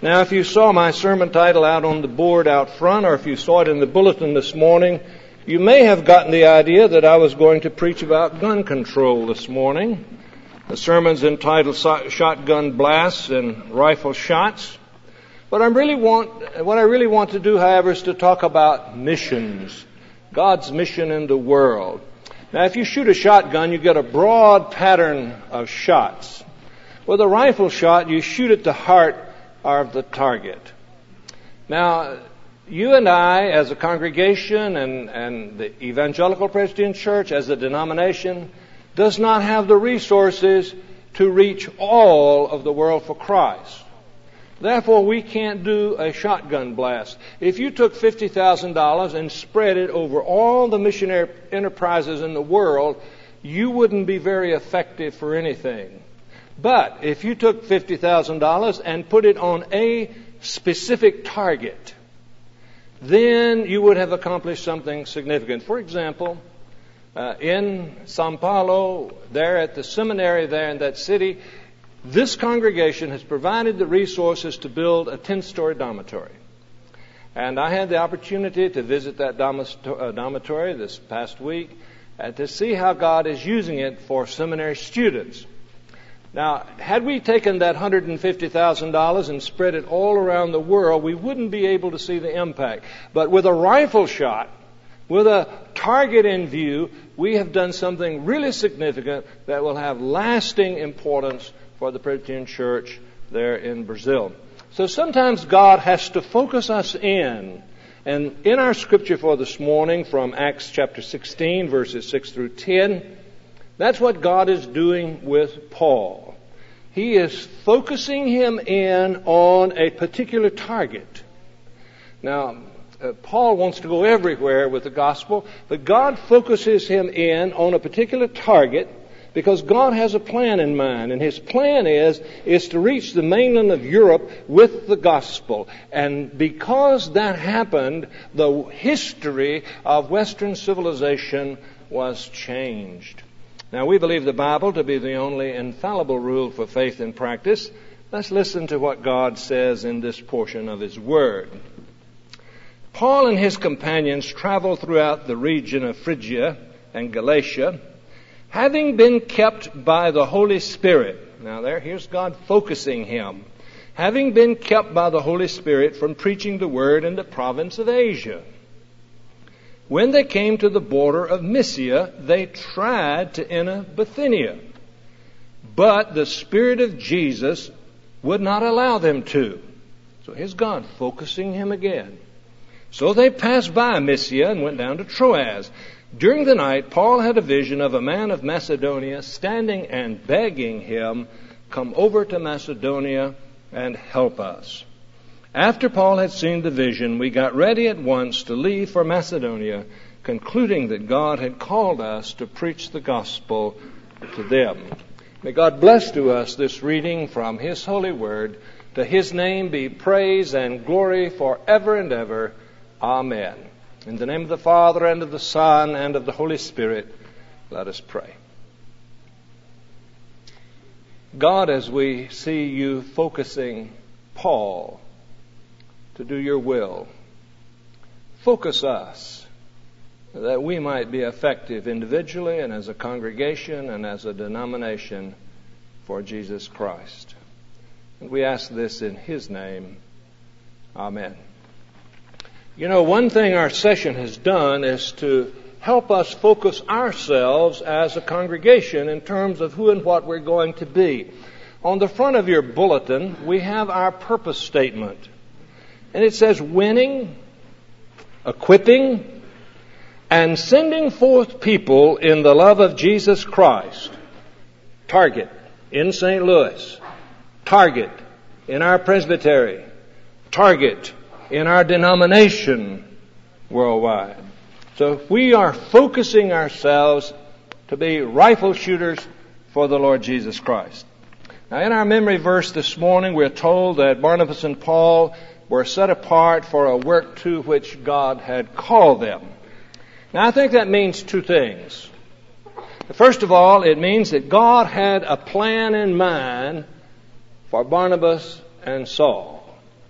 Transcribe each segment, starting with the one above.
Now, if you saw my sermon title out on the board out front, or if you saw it in the bulletin this morning, you may have gotten the idea that I was going to preach about gun control this morning. The sermon's entitled Shotgun Blasts and Rifle Shots. What I really want to do, however, is to talk about missions, God's mission in the world. Now, if you shoot a shotgun, you get a broad pattern of shots. With a rifle shot, you shoot at the heart of the target. Now, you and I, as a congregation and the Evangelical Presbyterian Church as a denomination, does not have the resources to reach all of the world for Christ. Therefore, we can't do a shotgun blast. If you took $50,000 and spread it over all the missionary enterprises in the world, you wouldn't be very effective for anything. But if you took $50,000 and put it on a specific target, then you would have accomplished something significant. For example, in Sao Paulo, there at the seminary there in that city, this congregation has provided the resources to build a 10-story dormitory. And I had the opportunity to visit that dormitory this past week and to see how God is using it for seminary students. Now, had we taken that $150,000 and spread it all around the world, we wouldn't be able to see the impact. But with a rifle shot, with a target in view, we have done something really significant that will have lasting importance for the Presbyterian Church there in Brazil. So sometimes God has to focus us in. And in our scripture for this morning from Acts chapter 16, verses 6 through 10, that's what God is doing with Paul. He is focusing him in on a particular target. Now, Paul wants to go everywhere with the gospel, but God focuses him in on a particular target because God has a plan in mind. And his plan is to reach the mainland of Europe with the gospel. And because that happened, the history of Western civilization was changed. Now, we believe the Bible to be the only infallible rule for faith and practice. Let's listen to what God says in this portion of His Word. Paul and his companions traveled throughout the region of Phrygia and Galatia, having been kept by the Holy Spirit. Now, here's God focusing him. Having been kept by the Holy Spirit from preaching the Word in the province of Asia. When they came to the border of Mysia, they tried to enter Bithynia. But the Spirit of Jesus would not allow them to. So here's God focusing him again. So they passed by Mysia and went down to Troas. During the night, Paul had a vision of a man of Macedonia standing and begging him, "Come over to Macedonia and help us." After Paul had seen the vision, we got ready at once to leave for Macedonia, concluding that God had called us to preach the gospel to them. May God bless to us this reading from His holy word. To His name be praise and glory forever and ever. Amen. In the name of the Father, and of the Son, and of the Holy Spirit, let us pray. God, as we see you focusing Paul to do your will, focus us that we might be effective individually and as a congregation and as a denomination for Jesus Christ. And we ask this in His name. Amen. You know, one thing our session has done is to help us focus ourselves as a congregation in terms of who and what we're going to be. On the front of your bulletin, we have our purpose statement. And it says, winning, equipping, and sending forth people in the love of Jesus Christ. Target in St. Louis. Target in our presbytery. Target in our denomination worldwide. So we are focusing ourselves to be rifle shooters for the Lord Jesus Christ. Now, in our memory verse this morning, we're told that Barnabas and Paul were set apart for a work to which God had called them. Now, I think that means two things. First of all, it means that God had a plan in mind for Barnabas and Saul.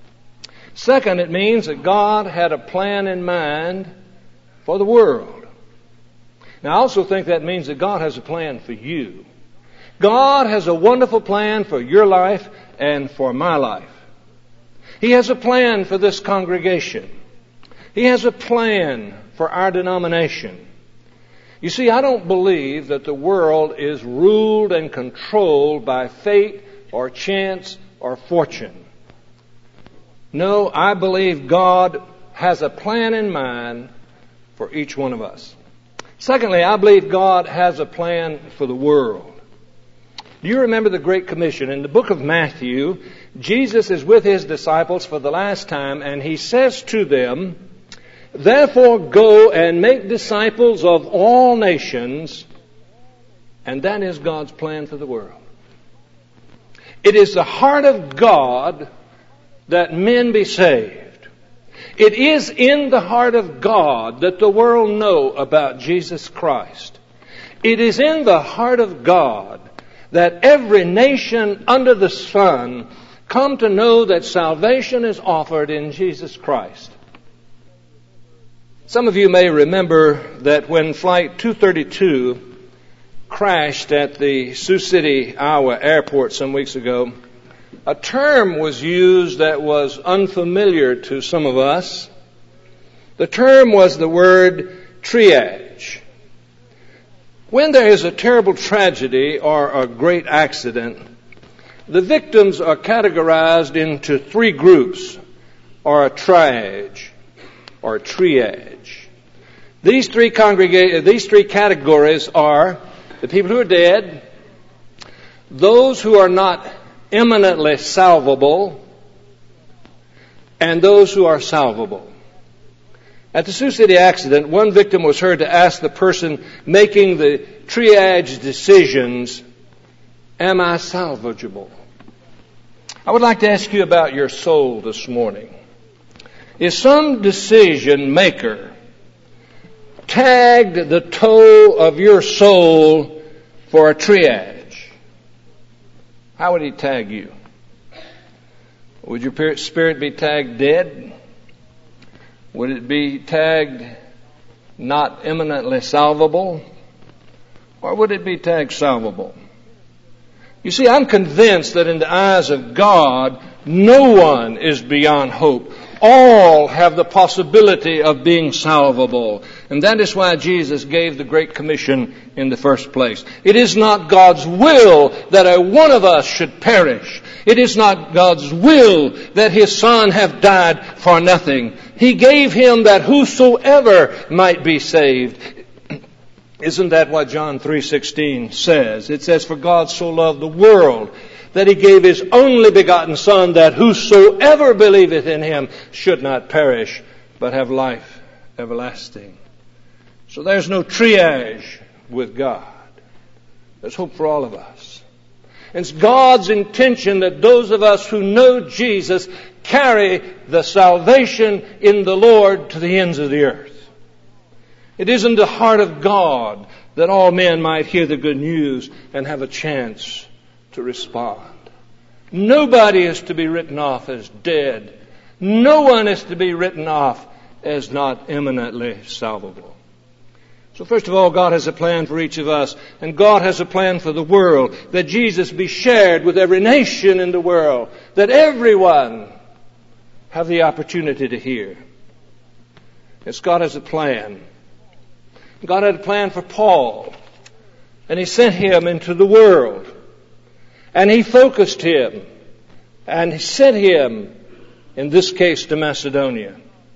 Second, it means that God had a plan in mind for the world. Now, I also think that means that God has a plan for you. God has a wonderful plan for your life and for my life. He has a plan for this congregation. He has a plan for our denomination. You see, I don't believe that the world is ruled and controlled by fate or chance or fortune. No, I believe God has a plan in mind for each one of us. Secondly, I believe God has a plan for the world. Do you remember the Great Commission? In the book of Matthew, Jesus is with his disciples for the last time, and he says to them, "Therefore go and make disciples of all nations," and that is God's plan for the world. It is the heart of God that men be saved. It is in the heart of God that the world know about Jesus Christ. It is in the heart of God that every nation under the sun come to know that salvation is offered in Jesus Christ. Some of you may remember that when Flight 232 crashed at the Sioux City, Iowa airport some weeks ago, a term was used that was unfamiliar to some of us. The term was the word triage. When there is a terrible tragedy or a great accident, the victims are categorized into three groups, or a triage, or triage. These three categories are the people who are dead, those who are not imminently salvable, and those who are salvable. At the Sioux City accident, one victim was heard to ask the person making the triage decisions, "Am I salvageable?" I would like to ask you about your soul this morning. Is some decision maker tagged the toe of your soul for a triage? How would he tag you? Would your spirit be tagged dead? Would it be tagged not imminently salvable? Or would it be tagged salvable? You see, I'm convinced that in the eyes of God, no one is beyond hope. All have the possibility of being salvable. And that is why Jesus gave the Great Commission in the first place. It is not God's will that a one of us should perish. It is not God's will that His Son have died for nothing. He gave Him that whosoever might be saved. Isn't that what John 3:16 says? It says, "For God so loved the world that He gave His only begotten Son, that whosoever believeth in Him should not perish, but have life everlasting." So there's no triage with God. There's hope for all of us. It's God's intention that those of us who know Jesus carry the salvation in the Lord to the ends of the earth. It is in the heart of God that all men might hear the good news and have a chance to respond. Nobody is to be written off as dead. No one is to be written off as not imminently salvable. So first of all, God has a plan for each of us, and God has a plan for the world, that Jesus be shared with every nation in the world, that everyone have the opportunity to hear. Yes, God has a plan. God had a plan for Paul, and He sent him into the world, and He focused him, and He sent him, in this case, to Macedonia.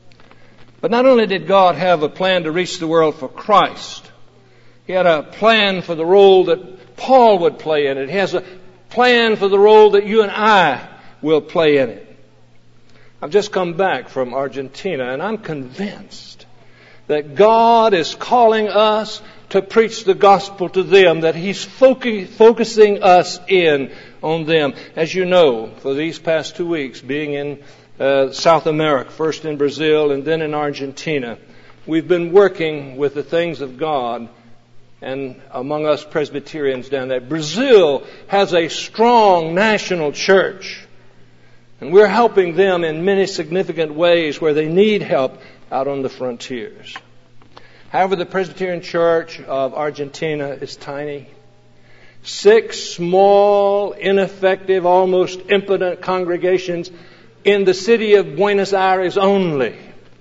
But not only did God have a plan to reach the world for Christ, He had a plan for the role that Paul would play in it. He has a plan for the role that you and I will play in it. I've just come back from Argentina, and I'm convinced that God is calling us to preach the gospel to them, that He's focusing us in on them. As you know, for these past 2 weeks, being in South America, first in Brazil and then in Argentina, we've been working with the things of God, and among us Presbyterians down there. Brazil has a strong national church. And we're helping them in many significant ways where they need help out on the frontiers. However, the Presbyterian Church of Argentina is tiny. 6 small, ineffective, almost impotent congregations in the city of Buenos Aires only.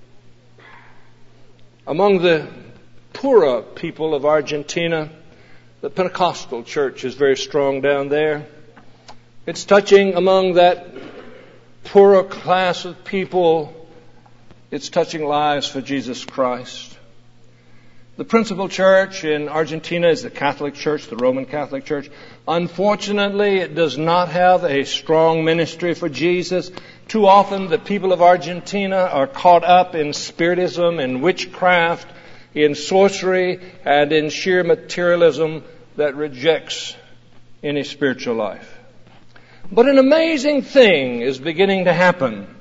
Among the poorer people of Argentina, the Pentecostal church is very strong down there. It's touching among that poorer class of people. It's touching lives for Jesus Christ. The principal church in Argentina is the Catholic Church, the Roman Catholic Church. Unfortunately, it does not have a strong ministry for Jesus. Too often, the people of Argentina are caught up in spiritism, in witchcraft, in sorcery, and in sheer materialism that rejects any spiritual life. But an amazing thing is beginning to happen.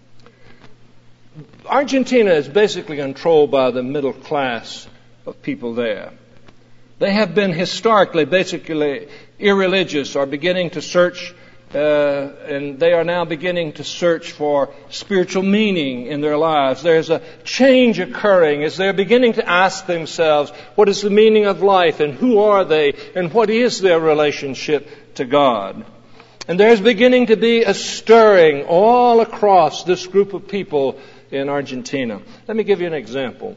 Argentina is basically controlled by the middle class of people there. They have been historically basically irreligious, or beginning to search, and they are now beginning to search for spiritual meaning in their lives. There's a change occurring as they're beginning to ask themselves, what is the meaning of life, and who are they, and what is their relationship to God? And there's beginning to be a stirring all across this group of people in Argentina. Let me give you an example.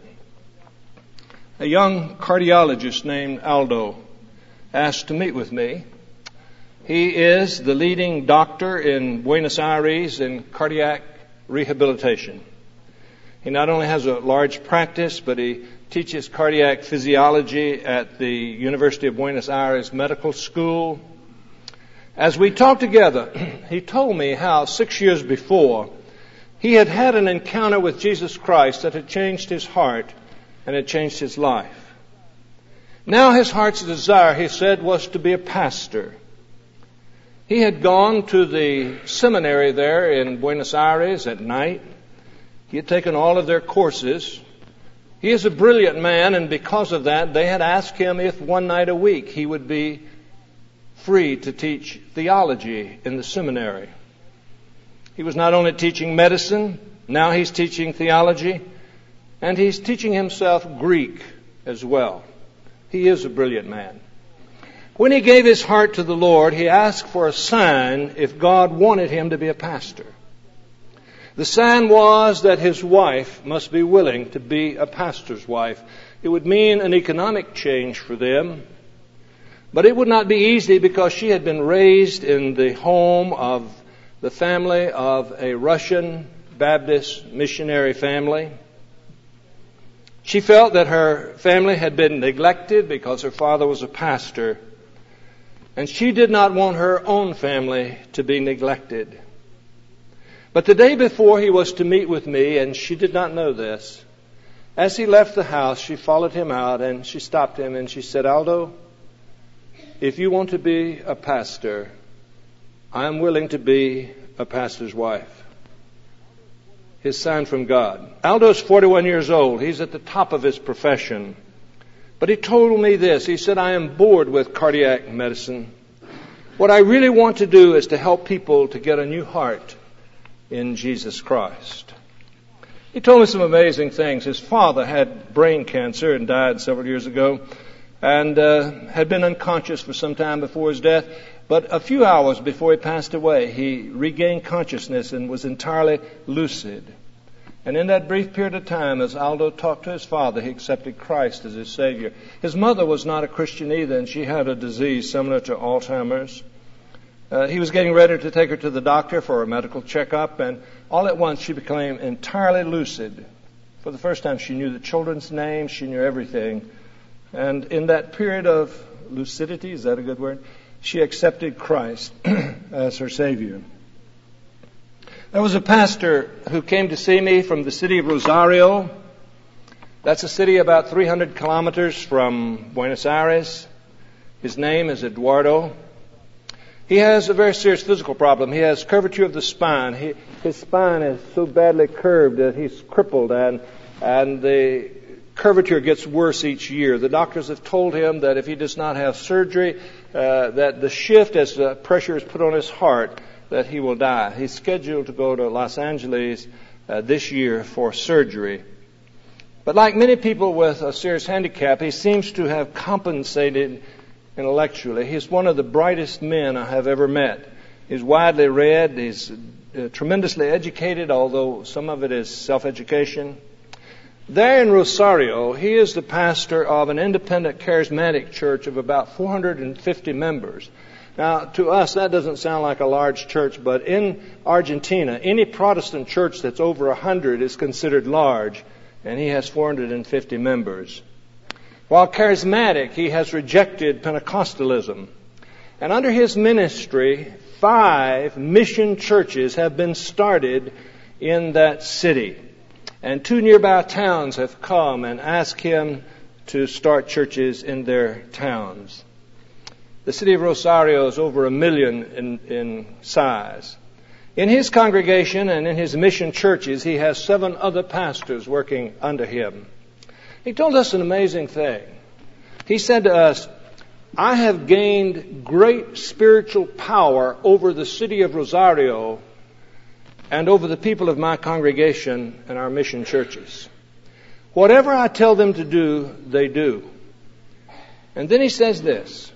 A young cardiologist named Aldo asked to meet with me. He is the leading doctor in Buenos Aires in cardiac rehabilitation. He not only has a large practice, but he teaches cardiac physiology at the University of Buenos Aires Medical School. As we talked together, he told me how 6 years before he had had an encounter with Jesus Christ that had changed his heart and had changed his life. Now his heart's desire, he said, was to be a pastor. He had gone to the seminary there in Buenos Aires at night. He had taken all of their courses. He is a brilliant man, and because of that, they had asked him if one night a week he would be free to teach theology in the seminary. He was not only teaching medicine, now he's teaching theology, and he's teaching himself Greek as well. He is a brilliant man. When he gave his heart to the Lord, he asked for a sign if God wanted him to be a pastor. The sign was that his wife must be willing to be a pastor's wife. It would mean an economic change for them, but it would not be easy because she had been raised in the home of the family of a Russian Baptist missionary family. She felt that her family had been neglected because her father was a pastor, and she did not want her own family to be neglected. But the day before he was to meet with me, and she did not know this, as he left the house, she followed him out and she stopped him and she said, Aldo, if you want to be a pastor, I am willing to be a pastor's wife. His sign from God. Aldo is 41 years old. He's at the top of his profession. But he told me this. He said, I am bored with cardiac medicine. What I really want to do is to help people to get a new heart in Jesus Christ. He told me some amazing things. His father had brain cancer and died several years ago, and had been unconscious for some time before his death. But a few hours before he passed away, he regained consciousness and was entirely lucid. And in that brief period of time, as Aldo talked to his father, he accepted Christ as his Savior. His mother was not a Christian either, and she had a disease similar to Alzheimer's. He was getting ready to take her to the doctor for a medical checkup, and all at once she became entirely lucid. For the first time, she knew the children's names, she knew everything. And in that period of lucidity, is that a good word? She accepted Christ as her Savior. There was a pastor who came to see me from the city of Rosario. That's a city about 300 kilometers from Buenos Aires. His name is Eduardo. He has a very serious physical problem. He has curvature of the spine. His spine is so badly curved that he's crippled, and the curvature gets worse each year. The doctors have told him that if he does not have surgery, that the shift as the pressure is put on his heart, that he will die. He's scheduled to go to Los Angeles this year for surgery. But like many people with a serious handicap, he seems to have compensated intellectually. He's one of the brightest men I have ever met. He's widely read. He's tremendously educated, although some of it is self-education. There in Rosario, he is the pastor of an independent charismatic church of about 450 members. Now, to us, that doesn't sound like a large church, but in Argentina, any Protestant church that's over 100 is considered large, and he has 450 members. While charismatic, he has rejected Pentecostalism. And under his ministry, 5 mission churches have been started in that city. And 2 nearby towns have come and asked him to start churches in their towns. The city of Rosario is over 1 million in size. In his congregation and in his mission churches, he has 7 other pastors working under him. He told us an amazing thing. He said to us, I have gained great spiritual power over the city of Rosario and over the people of my congregation and our mission churches. Whatever I tell them to do, they do. And then he says this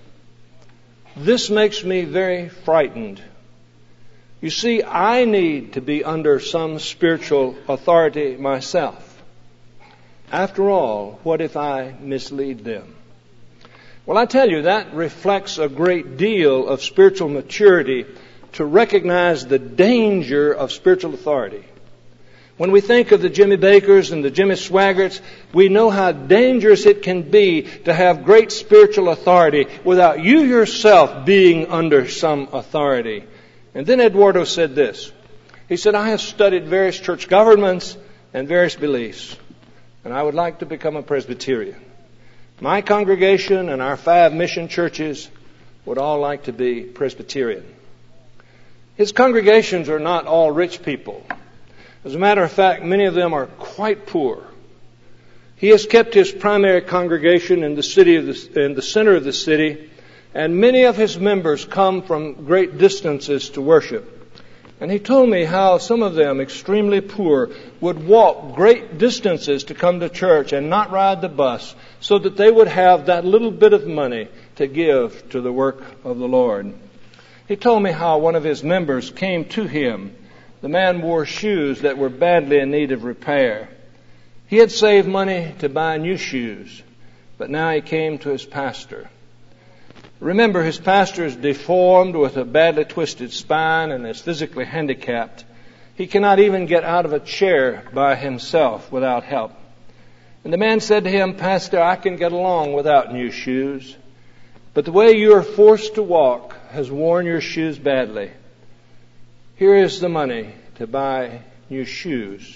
makes me very frightened. You see, I need to be under some spiritual authority myself. After all, what if I mislead them? Well, I tell you, that reflects a great deal of spiritual maturity to recognize the danger of spiritual authority. When we think of the Jimmy Bakkers and the Jimmy Swaggarts, we know how dangerous it can be to have great spiritual authority without you yourself being under some authority. And then Eduardo said this. He said, I have studied various church governments and various beliefs, and I would like to become a Presbyterian. My congregation and our 5 mission churches would all like to be Presbyterian. His congregations are not all rich people. As a matter of fact, many of them are quite poor. He has kept his primary congregation in the center of the city, and many of his members come from great distances to worship. And he told me how some of them, extremely poor, would walk great distances to come to church and not ride the bus so that they would have that little bit of money to give to the work of the Lord. He told me how one of his members came to him. The man wore shoes that were badly in need of repair. He had saved money to buy new shoes, but now he came to his pastor. Remember, his pastor is deformed with a badly twisted spine and is physically handicapped. He cannot even get out of a chair by himself without help. And the man said to him, Pastor, I can get along without new shoes, but the way you are forced to walk has worn your shoes badly. Here is the money to buy new shoes.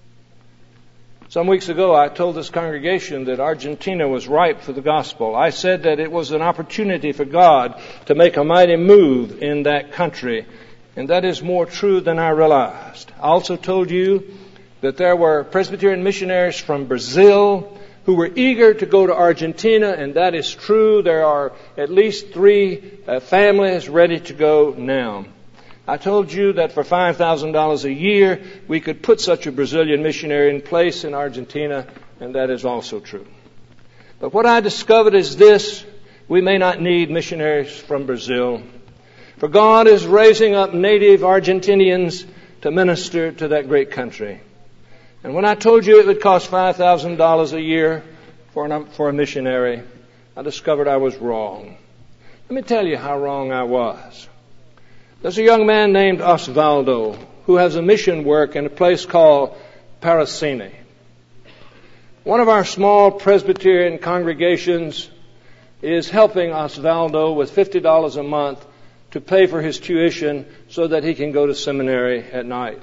Some weeks ago, I told this congregation that Argentina was ripe for the gospel. I said that it was an opportunity for God to make a mighty move in that country, and that is more true than I realized. I also told you that there were Presbyterian missionaries from Brazil who were eager to go to Argentina, and that is true. There are at least 3 families ready to go now. I told you that for $5,000 a year, we could put such a Brazilian missionary in place in Argentina, and that is also true. But what I discovered is this: we may not need missionaries from Brazil, for God is raising up native Argentinians to minister to that great country. And when I told you it would cost $5,000 a year for a missionary, I discovered I was wrong. Let me tell you how wrong I was. There's a young man named Osvaldo who has a mission work in a place called Paracine. One of our small Presbyterian congregations is helping Osvaldo with $50 a month to pay for his tuition so that he can go to seminary at night.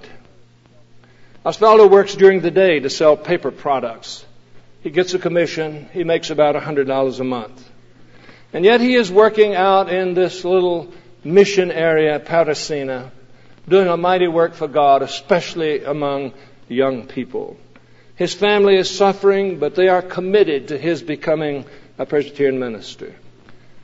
Osvaldo works during the day to sell paper products. He gets a commission. He makes about $100 a month. And yet he is working out in this little mission area, Paracina, doing a mighty work for God, especially among young people. His family is suffering, but they are committed to his becoming a Presbyterian minister.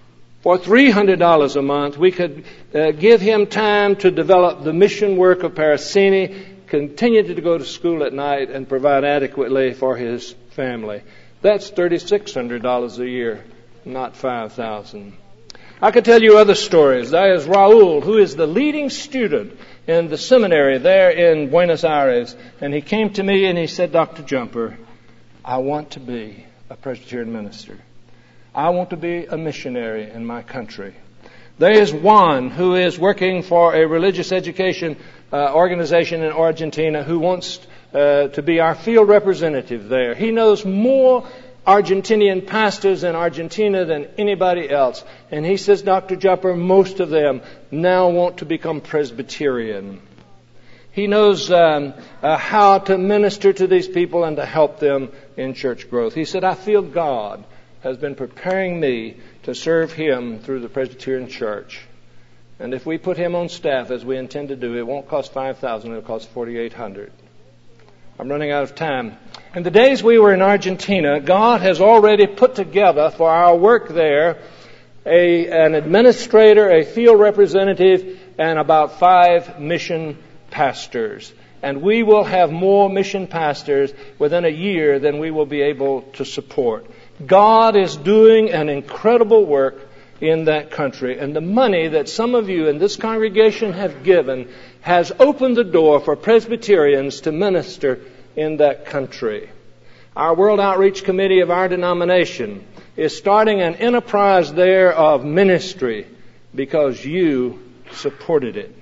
For $300 a month, we could give him time to develop the mission work of Paracini, continue to go to school at night, and provide adequately for his family. That's $3,600 a year, not $5,000. I could tell you other stories. There is Raul, who is the leading student in the seminary there in Buenos Aires. And he came to me and he said, Dr. Jumper, I want to be a Presbyterian minister. I want to be a missionary in my country. There is Juan, who is working for a religious education organization in Argentina, who wants to be our field representative there. He knows more Argentinian pastors in Argentina than anybody else. And he says, Dr. Jumper, most of them now want to become Presbyterian. He knows how to minister to these people and to help them in church growth. He said, I feel God has been preparing me to serve Him through the Presbyterian Church. And if we put him on staff, as we intend to do, it won't cost $5,000, it'll cost $4,800. I'm running out of time. In the days we were in Argentina, God has already put together for our work there an administrator, a field representative, and about 5 mission pastors. And we will have more mission pastors within a year than we will be able to support. God is doing an incredible work in that country. And the money that some of you in this congregation have given has opened the door for Presbyterians to minister in that country. Our World Outreach Committee of our denomination is starting an enterprise there of ministry because you supported it.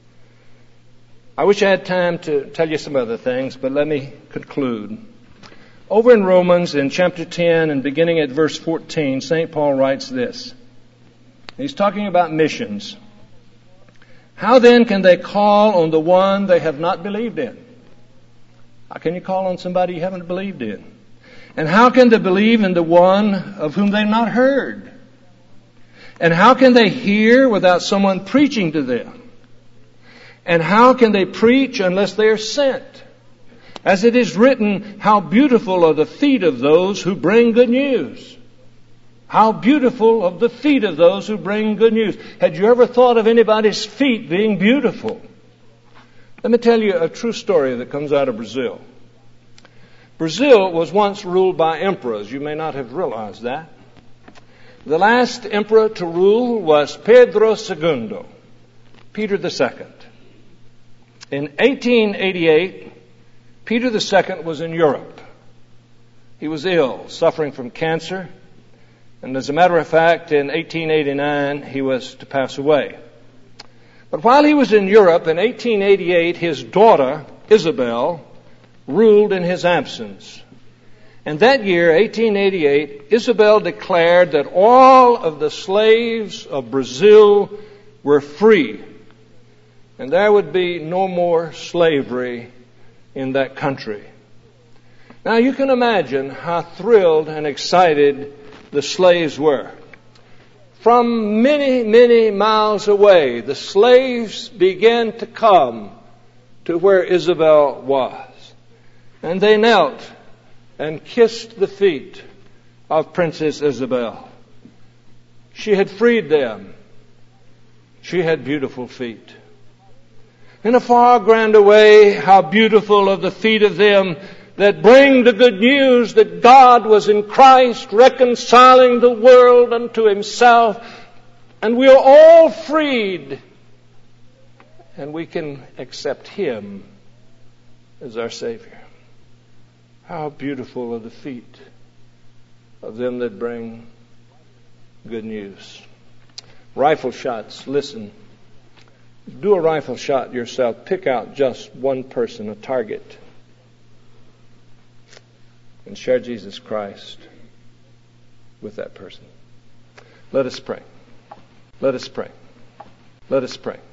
I wish I had time to tell you some other things, but let me conclude. Over in Romans, in chapter 10 and beginning at verse 14, St. Paul writes this. He's talking about missions. How then can they call on the one they have not believed in? How can you call on somebody you haven't believed in? And how can they believe in the one of whom they've not heard? And how can they hear without someone preaching to them? And how can they preach unless they are sent? As it is written, how beautiful are the feet of those who bring good news. How beautiful of the feet of those who bring good news. Had you ever thought of anybody's feet being beautiful? Let me tell you a true story that comes out of Brazil. Brazil was once ruled by emperors. You may not have realized that. The last emperor to rule was Pedro II, Peter II. In 1888, Peter II was in Europe. He was ill, suffering from cancer. And as a matter of fact, in 1889, he was to pass away. But while he was in Europe in 1888, his daughter, Isabel, ruled in his absence. And that year, 1888, Isabel declared that all of the slaves of Brazil were free. And there would be no more slavery in that country. Now you can imagine how thrilled and excited the slaves were. From many, many miles away, the slaves began to come to where Isabel was. And they knelt and kissed the feet of Princess Isabel. She had freed them. She had beautiful feet. In a far grander way, how beautiful are the feet of them that bring the good news that God was in Christ reconciling the world unto Himself, and we are all freed, and we can accept Him as our Savior. How beautiful are the feet of them that bring good news. Rifle shots, listen. Do a rifle shot yourself. Pick out just one person, a target, and share Jesus Christ with that person. Let us pray. Let us pray. Let us pray.